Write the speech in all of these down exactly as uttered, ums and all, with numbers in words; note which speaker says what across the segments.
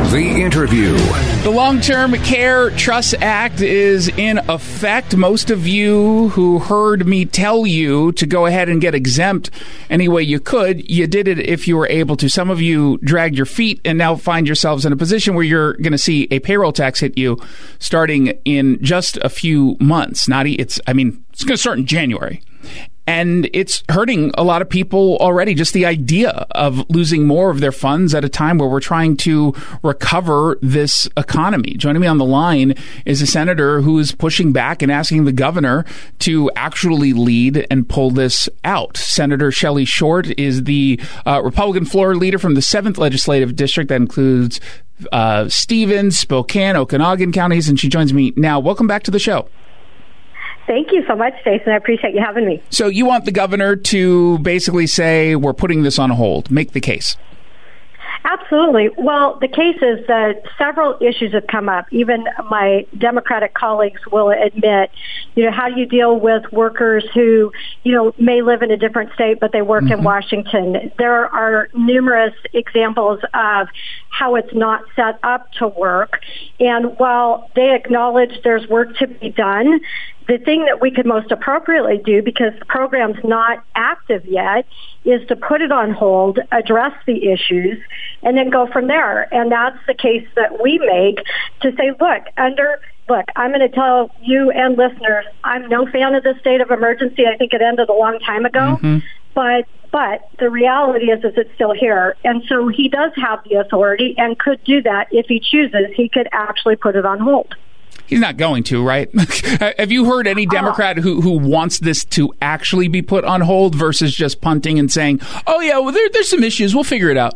Speaker 1: The Interview.
Speaker 2: The Long-Term Care Trust Act is in effect. Most of you who heard me tell you to go ahead and get exempt any way you could, you did it if you were able to. Some of you dragged your feet and now find yourselves in a position where you're going to see a payroll tax hit you starting in just a few months. Not, it's, I mean, it's going to start in January. And it's hurting a lot of people already, just the idea of losing more of their funds at a time where we're trying to recover this economy. Joining me on the line is a senator who is pushing back and asking the governor to actually lead and pull this out. Senator Shelley Short is the uh, Republican floor leader from the seventh Legislative District that includes uh, Stevens, Spokane, Okanagan counties, and she joins me now. Welcome back to the show.
Speaker 3: Thank you so much, Jason. I appreciate you having me.
Speaker 2: So you want the governor to basically say, we're putting this on hold. Make the case.
Speaker 3: Absolutely. Well, the case is that several issues have come up. Even my Democratic colleagues will admit, you know, how do you deal with workers who, you know, may live in a different state, but they work mm-hmm. in Washington? There are numerous examples of how it's not set up to work. And while they acknowledge there's work to be done, the thing that we could most appropriately do, because the program's not active yet, is to put it on hold, address the issues, and then go from there. And that's the case that we make to say, look, under, look, I'm going to tell you and listeners, I'm no fan of the state of emergency. I think it ended a long time ago. Mm-hmm. But but the reality is, is it's still here. And so he does have the authority and could do that if he chooses. He could actually put it on hold.
Speaker 2: He's not going to, right? Have you heard any Democrat who, who wants this to actually be put on hold versus just punting and saying, oh, yeah, well, there, there's some issues. We'll figure it out?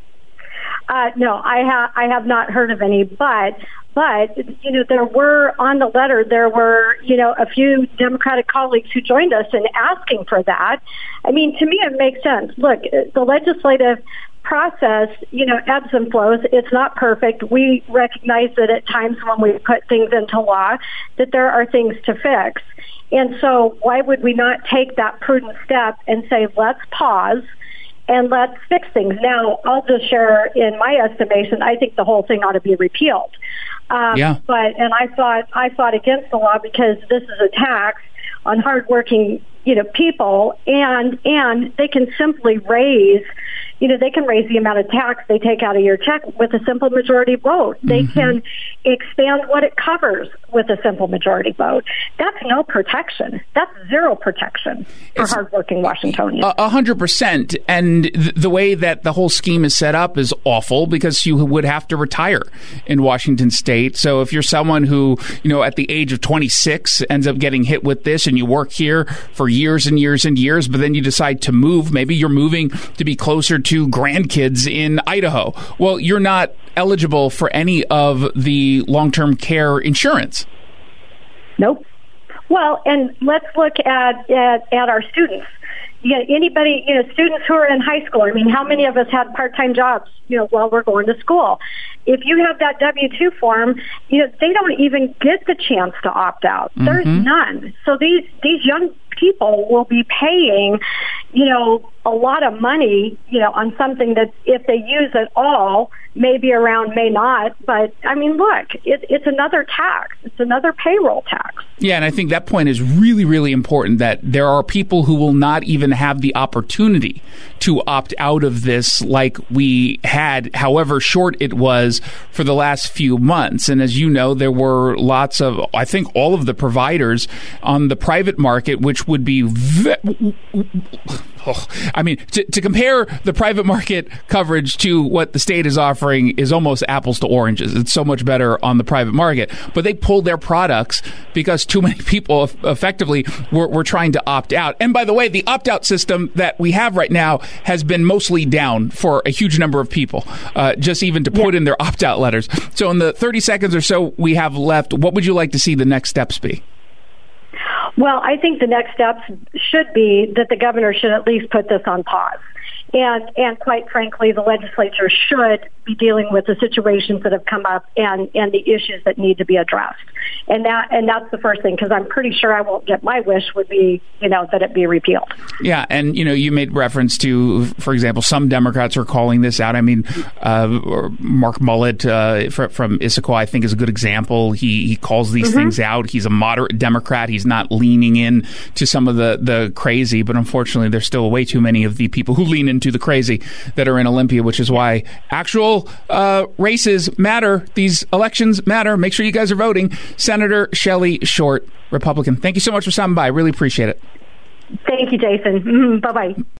Speaker 3: Uh, no, I, ha- I have not heard of any. But, but you know, there were, on the letter, there were, you know, a few Democratic colleagues who joined us in asking for that. I mean, to me, it makes sense. Look, the legislative process, you know, ebbs and flows. It's not perfect. We recognize that at times when we put things into law, that there are things to fix. And so why would we not take that prudent step and say, let's pause and let's fix things? Now, I'll just share, in my estimation, I think the whole thing ought to be repealed. Um,
Speaker 2: yeah.
Speaker 3: But, and I thought, I fought against the law because this is a tax on hardworking, you know, people, and, and they can simply raise, you know, they can raise the amount of tax they take out of your check with a simple majority vote. They mm-hmm. can expand what it covers with a simple majority vote. That's no protection. That's zero protection for it's hardworking Washingtonians.
Speaker 2: A hundred percent. And th- the way that the whole scheme is set up is awful because you would have to retire in Washington state. So if you're someone who, you know, at the age of twenty-six ends up getting hit with this and you work here for years and years and years, but then you decide to move, maybe you're moving to be closer to to grandkids in Idaho. Well, you're not eligible for any of the long-term care insurance.
Speaker 3: Nope. Well, and let's look at at, at our students. Yeah, anybody, you know, students who are in high school. I mean, how many of us had part-time jobs, you know, while we're going to school? If you have that W two form, you know, they don't even get the chance to opt out. Mm-hmm. There's none. So these these young people will be paying, you know, a lot of money, you know, on something that if they use it all, maybe around, may not. But I mean, look, it, it's another tax. It's another payroll tax.
Speaker 2: Yeah, and I think that point is really, really important, that there are people who will not even have the opportunity to opt out of this like we had, however short it was, for the last few months. And as you know, there were lots of, I think all of the providers on the private market, which would be ve- oh, I mean, to, to compare the private market coverage to what the state is offering is almost apples to oranges. It's so much better on the private market. But they pulled their products because too many people effectively were, were trying to opt out. And by the way, the opt-out system that we have right now has been mostly down for a huge number of people, uh, just even to put yeah. in their opt-out letters. So in the thirty seconds or so we have left, what would you like to see the next steps be?
Speaker 3: Well, I think the next steps should be that the governor should at least put this on pause. And, and quite frankly, the legislature should be dealing with the situations that have come up and, and the issues that need to be addressed. And that, and that's the first thing, because I'm pretty sure I won't get my wish would be, you know, that it be repealed.
Speaker 2: Yeah. And, you know, you made reference to, for example, some Democrats are calling this out. I mean, uh, Mark Mullet uh, from Issaquah, I think, is a good example. He, he calls these mm-hmm. things out. He's a moderate Democrat. He's not leaning in to some of the, the crazy, but unfortunately, there's still way too many of the people who lean into the crazy that are in Olympia, which is why actual uh, races matter. These elections matter. Make sure you guys are voting. Senator Shelley Short, Republican. Thank you so much for stopping by. Really appreciate it.
Speaker 3: Thank you, Jason. Mm-hmm. Bye-bye.